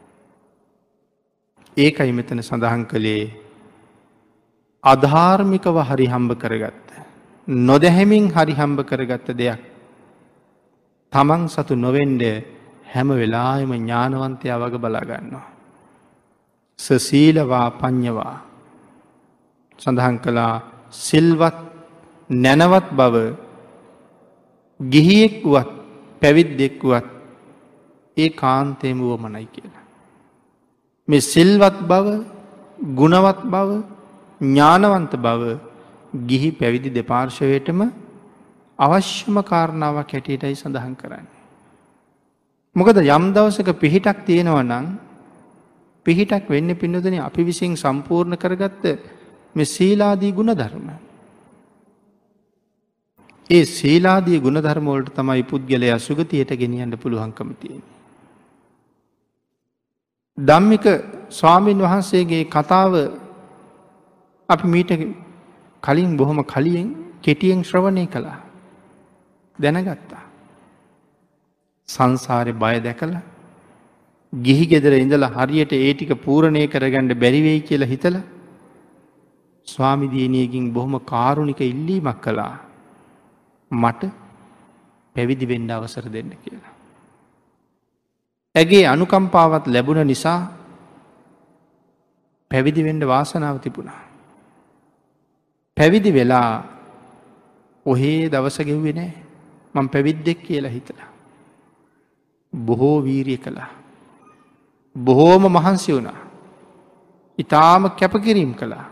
ඒකයි මෙතන සඳහන් කළේ අධාර්මිකව හරි හම්බ කරගත්ත, නොදැහැමින් හරි හම්බ කරගත්ත දෙයක් තමන් සතු නොවෙන්ඩ හැම වෙලාවෙම ඥානවන්තයා වග බලා ගන්නවා. සසීලවා පඤ්ඤවා සඳහන් කළා සිල්වත් නැනවත් බව ගිහියෙක් වුවත් පැවිද්දෙක් වුවත් ඒ කාන්තේම වුවමනයි කියලා. මේ සිල්වත් බව, ගුණවත් බව, ඥානවන්ත බව ගිහි පැවිදි දෙපාර්ශවයටම අවශ්‍යම කාරණාවක් හැටියටයි සඳහන් කරන්නේ. මොකද යම් දවසක පිහිටක් තියෙනවා නම් පිහිටක් වෙන්නේ පින්නදනේ අපි විසින් සම්පූර්ණ කරගත්ත මේ සීලාදී ගුණධර්ම. ඒ සීලාදී ගුණධර්ම වලට තමයි පුද්ගලයා සුගතියට ගෙනියන්න පුළුවන්කම තියෙන්නේ. ධම්මික ස්වාමීන් වහන්සේගේ කතාව අපි මීට කලින් බොහොම කලින් කෙටියෙන් ශ්‍රවණය කළා. දැනගත්තා. සංසාරේ බය දැකලා ගිහි ගෙදර ඉඳලා හරියට ඒ ටික පූර්ණේ කරගන්න බැරි වෙයි කියලා හිතලා ස්වාමි දිනියකින් බොහොම කාරුණික ඉල්ලීමක් කළා. මට පැවිදි වෙන්න අවසර දෙන්න කියලා. ඇගේ අනුකම්පාවත් ලැබුණ නිසා පැවිදි වෙන්න වාසනාව තිබුණා. පැවිදි වෙලා ඔහේ දවස ගෙව්වේ නෑ. මම පැවිද්දෙක් කියලා හිතලා. බොහෝ වීරිය කළා. බොහෝම මහන්සි වුණා. ඊටාම කැපකිරීම කළා.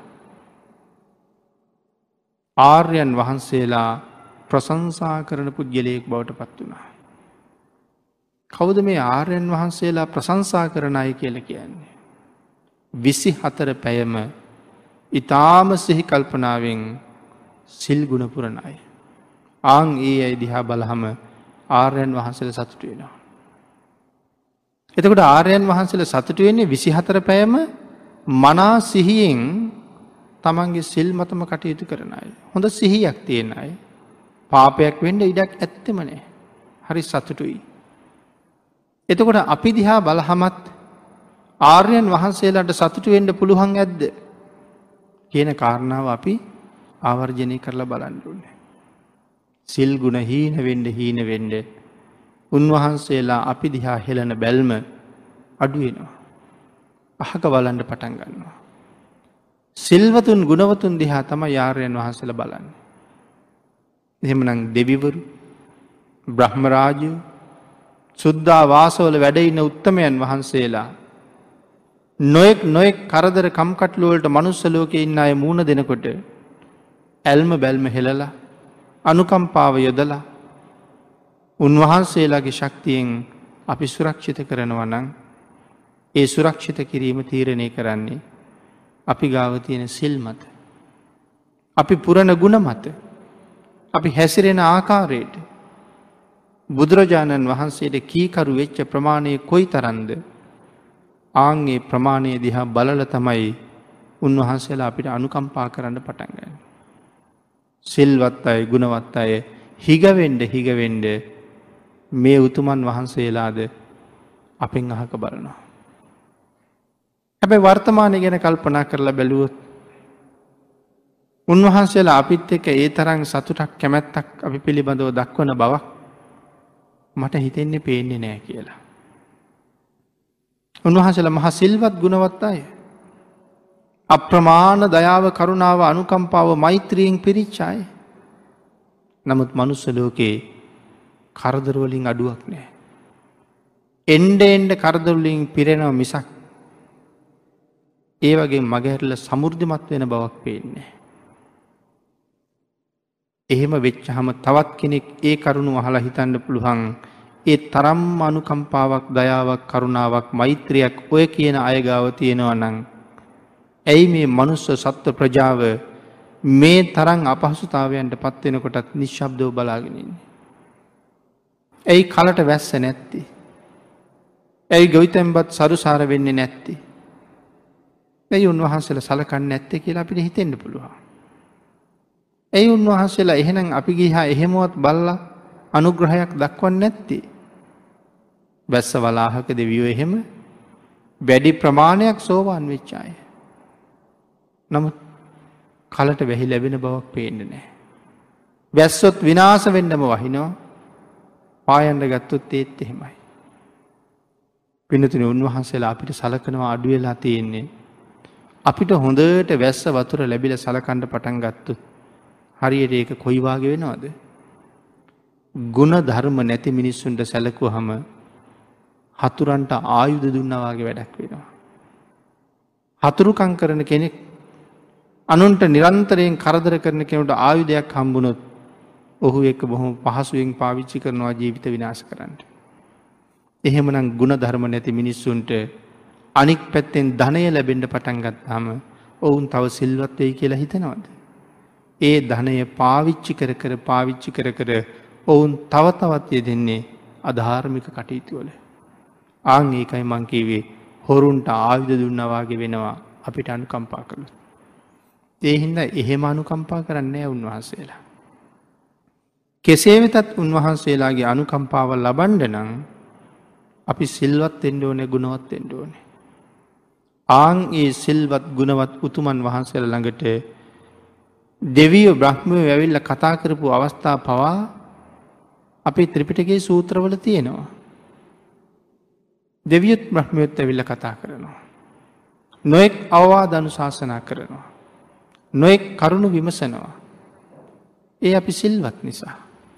ආර්යයන් වහන්සේලා ප්‍රශංසා කරන පුද්ගලයෙක් බවට පත් වුණා. කවුද මේ ආර්යයන් වහන්සේලා ප්‍රශංසා කරන අය කියලා කියන්නේ? 24 පැයම ඊටාම සිහි කල්පනාවෙන් සිල් ගුණ පුරන අය. ආන් ඒ අය දිහා බලහම ආර්යයන් වහන්සේලා සතුටු වෙනවා. එතකොට ආර්යයන් වහන්සේලා සතුටු වෙන්නේ 24 පැයම මනා සිහියෙන් තමන්ගේ සිල් මතම කටයුතු කරන අය. හොඳ සිහියක් තියෙන අය. පාපයක් වෙන්න ඉඩක් ඇත්තෙම නැහැ. හරි සතුටුයි. එතකොට අපි දිහා බලහමත් ආර්යයන් වහන්සේලාට සතුටු වෙන්න පුළුවන් ඇද්ද කියන කාරණාව අපි ආවර්ජනය කරලා බලන්න ඕනේ. සිල් ගුණ හීන වෙන්න උන්වහන්සේලා අපි දිහා හෙළන බැල්ම අඩු වෙනවා. අහක බලන්න පටන් ගන්නවා. සිල්වතුන් ගුණවතුන් දිහා තමයි ආර්යයන් වහන්සේලා බලන්නේ. එහෙමනම් දෙවිවරු, බ්‍රහ්ම රාජ්‍ය, සුද්ධා වාසවල වැඩ ඉන්න උත්තමයන් වහන්සේලා නොයෙක් කරදර කම්කටොළු වලට මනුස්ස ලෝකේ ඉන්න අය මූණ දෙනකොට ඇල්ම බැල්ම හෙලලා අනුකම්පාව යොදලා උන්වහන්සේලාගේ ශක්තියෙන් අපි සුරක්ෂිත කරනවා නම් ඒ සුරක්ෂිත කිරීම තීරණය කරන්නේ අපි ගාව තියෙන සිල් මත. අපි පුරණ ගුණ මත. අපි හැසිරෙන ආකාරයට බුදුරජාණන් වහන්සේට කීකරු වෙච්ච ප්‍රමාණය කොයිතරම්ද? ආන්ගේ ප්‍රමාණය දිහා බලලා තමයි උන්වහන්සේලා අපිට අනුකම්පා කරන්න පටන් ගන්නේ. සිල්වත් අය, ගුණවත් අය හිගවෙන්න මේ උතුමන් වහන්සේලාද අපෙන් අහක බලනවා. හැබැයි වර්තමානය ගැන කල්පනා කරලා බැලුවොත් උන්වහන්සේලා අපිත් එක්ක ඒ තරම් සතුටක් කැමැත්තක් අපි පිළිබඳව දක්වන බවක් මට හිතෙන්නේ පේන්නේ නැහැ කියලා. උන්වහන්සේලා මහා සිල්වත් ගුණවත් අය. අප්‍රමාණ දයාව, කරුණාව, අනුකම්පාව, මෛත්‍රියෙන් පිරිච්ච අය. නමුත් මනුස්ස ලෝකේ කරදර වලින් අඩුවක් නැහැ. එන්න කරදර වලින් පිරෙනව මිසක් ඒ වගේ මගහැරලා සමෘද්ධිමත් වෙන බවක් පේන්නේ නැහැ. එහෙම වෙච්චහම තවත් කෙනෙක් ඒ කරුණු අහලා හිතන්න පුළුවන් ඒ තරම් අනුකම්පාවක් දයාවක් කරුණාවක් මෛත්‍රියක් ඔය කියන අයගාව තියෙනවා නම් ඇයි මේ මනුස්ස සත්ව ප්‍රජාව මේ තරම් අපහසුතාවයන්ට පත්වෙනකොටත් නිශ්ශබ්දව බලාගෙන ඉන්නේ. ඇයි කලට වැස්ස නැත්තේ? ඇයි ගොවිතැන්පත් සරුසාර වෙන්නේ නැත්තේ? ඇයි උන්වහන්සේලා සලකන්නේ නැත්තේ කියලා අපිට හිතෙන්න පුළුවන්. ඇයි උන්වහන්සේලා එහෙනම් අපි ගියා එහෙමවත් බල්ලා අනුග්‍රහයක් දක්වන්නේ නැත්තේ? වැස්ස වලාහක දෙවියෝ එහෙම වැඩි ප්‍රමාණයක් සෝවාන් වෙච්ච අය. නමුත් කලට වැහි ලැබෙන බවක් පේන්නේ නැහැ. වැස්සොත් විනාශ වෙන්නම වහිනවා. පායන්න ගත්තොත් ඒත් එහෙමයි. පින්නතුනි උන්වහන්සේලා අපිට සලකනවා අඩු වෙලා තියෙන්නේ. අපිට හොඳට වැස්ස වතුර ලැබිලා සලකන්න පටන් ගත්තොත් හරියට ඒක කොයි වාගේ වෙනවද? ගුණ ධර්ම නැති මිනිස්සුන්ට සැලකුවහම හතුරන්ට ආයුධ දුන්නා වගේ වැඩක් වෙනවා. හතුරුකම් කරන කෙනෙක් අනුන්ට නිරන්තරයෙන් කරදර කරන කෙනෙකුට ආයුධයක් හම්බුනොත් ඔහු ඒක බොහොම පහසුවෙන් පාවිච්චි කරනවා ජීවිත විනාශ කරන්න. එහෙමනම් ගුණ ධර්ම නැති මිනිස්සුන්ට අනික් පැත්තෙන් ධනය ලැබෙන්න පටන් ගත්තාම ඔවුන් තව සිල්වත් වෙයි කියලා හිතනවද? ඒ ධනය පාවිච්චි කර ඔවුන් තව තවත් යෙදෙන්නේ අධාර්මික කටයුතු වල. ආන් ඒකයි මං කිව්වේ හොරුන්ට ආයුධ දුන්නා වගේ වෙනවා අපිට අනුකම්පා කළොත්. ඒ හින්දා එහෙම අනුකම්පා කරන්නේ නැහැ උන්වහන්සේලා. කෙසේ වෙතත් උන්වහන්සේලාගේ අනුකම්පාව ලබන්න නම් අපි සිල්වත් වෙන්න ඕනේ, ගුණවත් වෙන්න ඕනේ. ආන් ඒ සිල්වත් ගුණවත් උතුමන් වහන්සේලා ළඟට දෙවියෝ බ්‍රහ්මයෝ ඇවිල්ලා කතා කරපු අවස්ථා පවා අපේ ත්‍රිපිටකයේ සූත්‍රවල තියෙනවා. දෙවියොත් බ්‍රහ්මයොත් ඇවිල්ලා කතා කරනවා. නොඑක් අවවාද අනුශාසනා කරනවා. නොඑක් කරුණු විමසනවා. ඒ අපි සිල්වත් නිසා.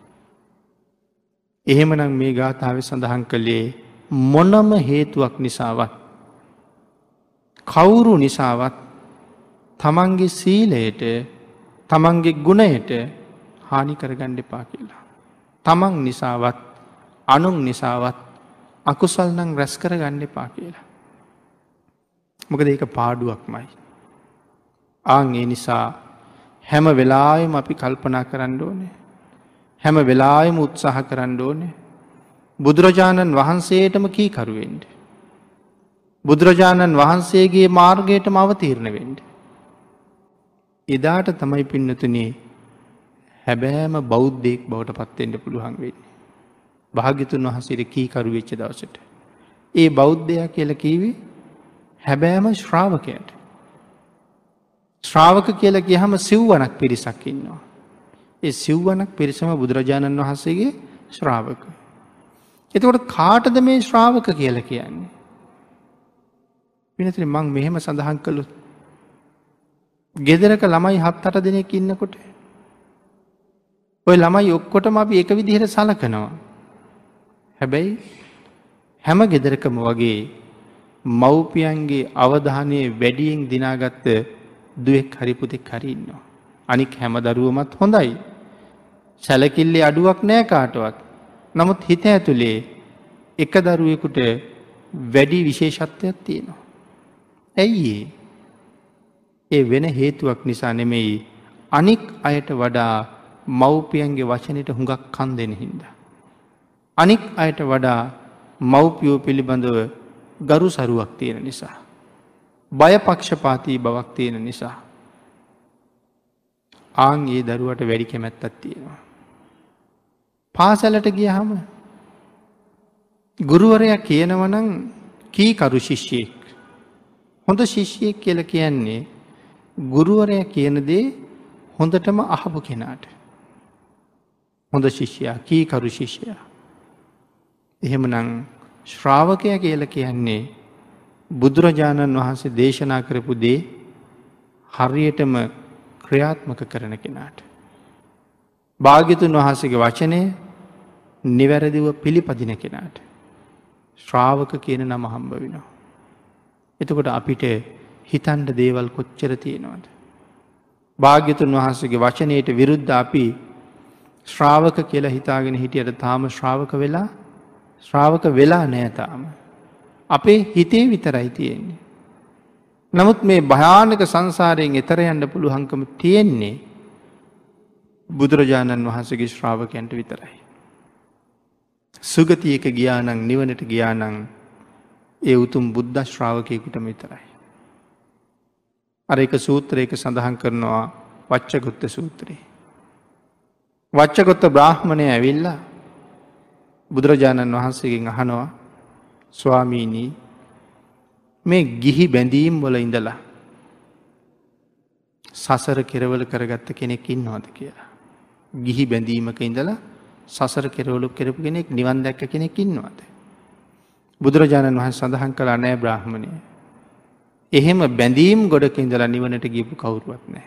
එහෙමනම් මේ ගාථාවේ සඳහන් කළේ මොනම හේතුවක් නිසාවත් කවුරු නිසාවත් තමන්ගේ සීලයට තමන්ගේ ගුණයට හානි කරගන්න එපා කියලා. තමන් නිසාවත් අනුන් නිසාවත් අකුසල් නම් රැස් කරගන්න එපා කියලා. මොකද ඒක පාඩුවක්මයි. ආන් ඒ නිසා හැම වෙලාවෙම අපි කල්පනා කරන්න ඕනේ. හැම වෙලාවෙම උත්සාහ කරන්න ඕනේ. බුදුරජාණන් වහන්සේටම කීකරු වෙන්න. බුදුරජාණන් වහන්සේගේ මාර්ගයටම අවතීර්ණ වෙන්න. එදාට තමයි පින්නතුනේ හැබෑම බෞද්ධයෙක් බවට පත් වෙන්න පුළුවන් වෙන්නේ. භාග්‍යතුන් වහන්සේට කීකරු වෙච්ච දවසට. ඒ බෞද්ධයා කියලා කිව්වේ හැබෑම ශ්‍රාවකයාට. ශ්‍රාවක කියලා කියහම සිව්වනක් පිරිසක් ඉන්නවා. ඒ සිව්වනක් පිරිසම බුදුරජාණන් වහන්සේගේ ශ්‍රාවක. එතකොට කාටද මේ ශ්‍රාවක කියලා කියන්නේ? පින්නතුනි මං මෙහෙම සඳහන් කළොත් ගෙදරක ළමයි 7-8 දෙනෙක් ඉන්නකොට ඔය ළමයි ඔක්කොටම අපි එක විදිහට සලකනවා. හැබැයි හැම ගෙදරකම වගේ මව්පියන්ගේ අවධානය වැඩියෙන් දිනාගත්ත දුවෙක් හරි පුතෙක් හරි ඉන්නවා. අනික් හැම දරුවමත් හොඳයි. සැලකිල්ලේ අඩුවක් නෑ කාටවත්. නමුත් හිත ඇතුලේ එක දරුවෙකුට වැඩි විශේෂත්වයක් තියෙනවා. ඇයි ඒ වෙන හේතුවක් නිසා නෙමෙයි අනික් අයට වඩා මව්පියන්ගේ වචනෙට හුඟක් කන් දෙන හින්දා. අනික් අයට වඩා මව්පියෝ පිළිබඳව ගරු සරුවක් තියෙන නිසා. බයපක්ෂපාතී බවක් තියෙන නිසා. ආන් ඒ දරුවට වැඩි කැමැත්තක් තියෙනවා. පාසලට ගියහම ගුරුවරයා කියනවනම් කීකරු ශිෂ්‍යයෙක්. හොඳ ශිෂ්‍යයෙක් කියලා කියන්නේ ගුරුවරයා කියන දේ හොඳටම අහපු කෙනාට. හොඳ ශිෂ්‍යයා, කීකරු ශිෂ්‍යයා. එහෙමනම් ශ්‍රාවකයා කියලා කියන්නේ බුදුරජාණන් වහන්සේ දේශනා කරපු දේ හරියටම ක්‍රියාත්මක කරන කෙනාට. භාග්‍යතුන් වහන්සේගේ වචනය නිවැරදිව පිළිපදින කෙනාට ශ්‍රාවක කියන නම හම්බ වෙනවා. එතකොට අපිට හිතන්න දේවල් කොච්චර තියෙනවද? භාග්‍යතුන් වහන්සේගේ වචනයට විරුද්ධ අපි ශ්‍රාවක කියලා හිතාගෙන හිටියට තාම ශ්‍රාවක වෙලා නෑ තාම. අපේ හිතේ විතරයි තියෙන්නේ. නමුත් මේ භයානක සංසාරයෙන් එතර යන්න පුළුවන්කම තියෙන්නේ බුදුරජාණන් වහන්සේගේ ශ්‍රාවකයන්ට විතරයි. සුගතියක ගියා නම් නිවනට ගියා නම් ඒ උතුම් බුද්ධ ශ්‍රාවකයෙකුටම විතරයි. අර එක සූත්‍රයක සඳහන් කරනවා වච්චගොත්ත සූත්‍රය. වච්චගොත්ත බ්‍රාහ්මණය ඇවිල්ලා බුදුරජාණන් වහන්සේගෙන් අහනවා ස්වාමීනී මේ ගිහි බැඳීම් වල ඉඳලා සසර කෙරවල කරගත්ත කෙනෙක් ඉන්නවද කියලා. ගිහි බැඳීමක ඉඳලා සසර කෙරවලු කරපු කෙනෙක් නිවන් දැක්ක කෙනෙක් ඉන්නවද. බුදුරජාණන් වහන්සේ සඳහන් කළා නෑ බ්‍රාහ්මණය. එහෙම බැඳීම් ගොඩක ඉඳලා නිවනට ගියපු කවුරුවත් නෑ.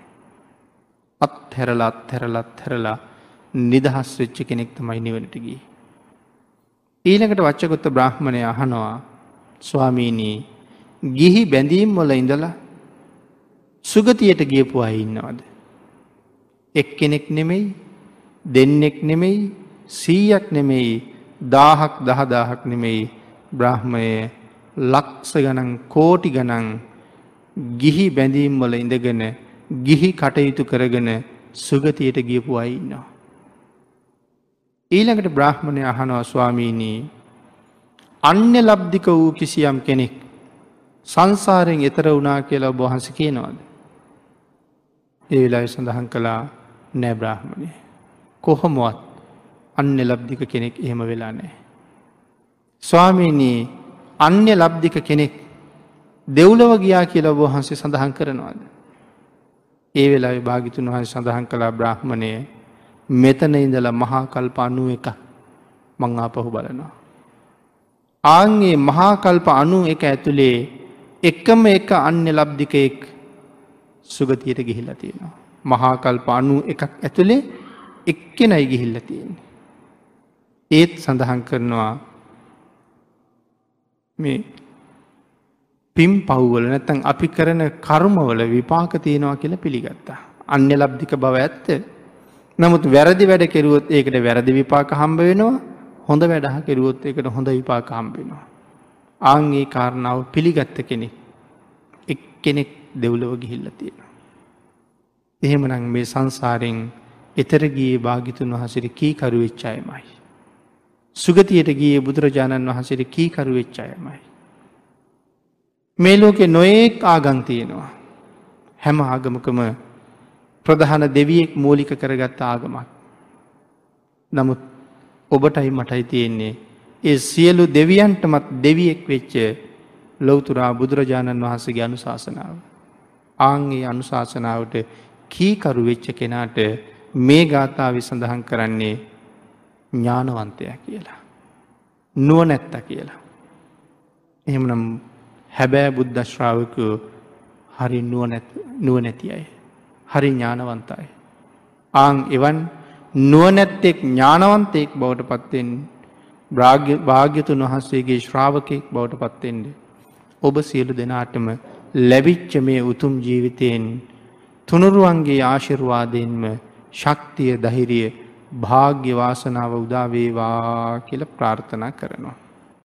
අත්හැරලා නිදහස් වෙච්ච කෙනෙක් තමයි නිවනට ගියේ. ඊළඟට වච්චගොත්ත බ්‍රාහ්මණය අහනවා ස්වාමීනී ගිහි බැඳීම් වල ඉඳලා සුගතියට ගියපු අය ඉන්නවද. එක්කෙනෙක් නෙමෙයි දෙන්නෙක් නෙමෙයි 100ක් නෙමෙයි 1000ක් 10000ක් නෙමෙයි බ්‍රාහ්මණය ලක්ෂ ගණන් කෝටි ගණන් ගිහි බැඳීම් වල ඉඳගෙන ගිහි කටයුතු කරගෙන සුගතියට ගියපු අය ඉන්නවා. ඊළඟට බ්‍රාහ්මණය අහනවා ස්වාමීනී අන්‍ය ලබ්ධික වූ කිසියම් කෙනෙක් සංසාරයෙන් එතර වුණා කියලා ඔබ වහන්සේ කියනවාද. ඒ වෙලාවේ සඳහන් කළා නෑ බ්‍රාහ්මණය. කොහොමවත් අන්‍ය ලබ්ධික කෙනෙක් එහෙම වෙලා නෑ. ස්වාමීනී අන්‍ය ලබ්ධික කෙනෙක් දෙව්ලොව ගියා කියලා ඔබ වහන්සේ සඳහන් කරනවාද. ඒ වෙලාවේ භාග්‍යතුන් වහන්සේ සඳහන් කළා බ්‍රාහ්මණය මෙතන ඉඳලා මහා කල්ප 91ක් මං ආපහු බලනවා. ආන්ගේ මහා කල්ප 91 ඇතුලේ එකම එක අන්‍ය ලබ්ධිකයෙක් සුගතියට ගිහිල්ලා තියෙනවා. මහා කල්ප 91ක් ඇතුලේ එක්කෙනයි ගිහිල්ලා තියෙන්නේ. ඒත් සඳහන් කරනවා මේ පින් පව්වල නැත්තම් අපි කරන කර්මවල විපාක තියෙනවා කියලා පිළිගත්තා. අන්‍ය ලබ්ධික බව ඇත්ත. නමුත් වැරදි වැඩ කෙරුවොත් ඒකට වැරදි විපාක හම්බ වෙනවා. හොඳ වැඩ කෙරුවොත් ඒකට හොඳ විපාක හම්බ වෙනවා. ආන් ඒ කාරණාව පිළිගත්ත කෙනෙක් එක්කෙනෙක් දෙව්ලොව ගිහිල්ලා තියෙනවා. එහෙමනම් මේ සංසාරයෙන් එතර ගියේ භාග්‍යතුන් වහන්සේට කීකරු වෙච්ච අයමයි. සුගතියට ගියේ බුදුරජාණන් වහන්සේට කීකරු වෙච්ච අයමයි. මේ ලෝකේ නොඑක් ආගම් තියෙනවා. හැම ආගමකම ප්‍රධාන දෙවියෙක් මූලික කරගත්ත ආගමක්. නමුත් ඔබටයි මටයි තියෙන්නේ ඒ සියලු දෙවියන්ටමත් දෙවියෙක් වෙච්ච ලෞතර බුදුරජාණන් වහන්සේගේ අනුශාසනාව. ආන් ඒ අනුශාසනාවට කීකරු වෙච්ච කෙනාට මේ ගාථාවේ සඳහන් කරන්නේ ඥානවන්තයා කියලා. නුවණැත්තා කියලා. එහෙමනම් හැබෑ බුද්ධ ශ්‍රාවකයෝ හරි නුවණැති අය. හරි ඥානවන්තයි. ආන් එවන් නුවණැත්තෙක් ඥානවන්තයෙක් බවට පත් වෙන්න භාග්‍යතුන් වහන්සේගේ ශ්‍රාවකෙක් බවට පත් වෙන්න ඔබ සියලු දෙනාටම ලැබිච්ච මේ උතුම් ජීවිතයෙන් තුනුරුවන්ගේ ආශිර්වාදයෙන්ම ශක්තිය ධෛර්යය භාග්‍ය වාසනාව උදා වේවා කියලා ප්‍රාර්ථනා කරනවා.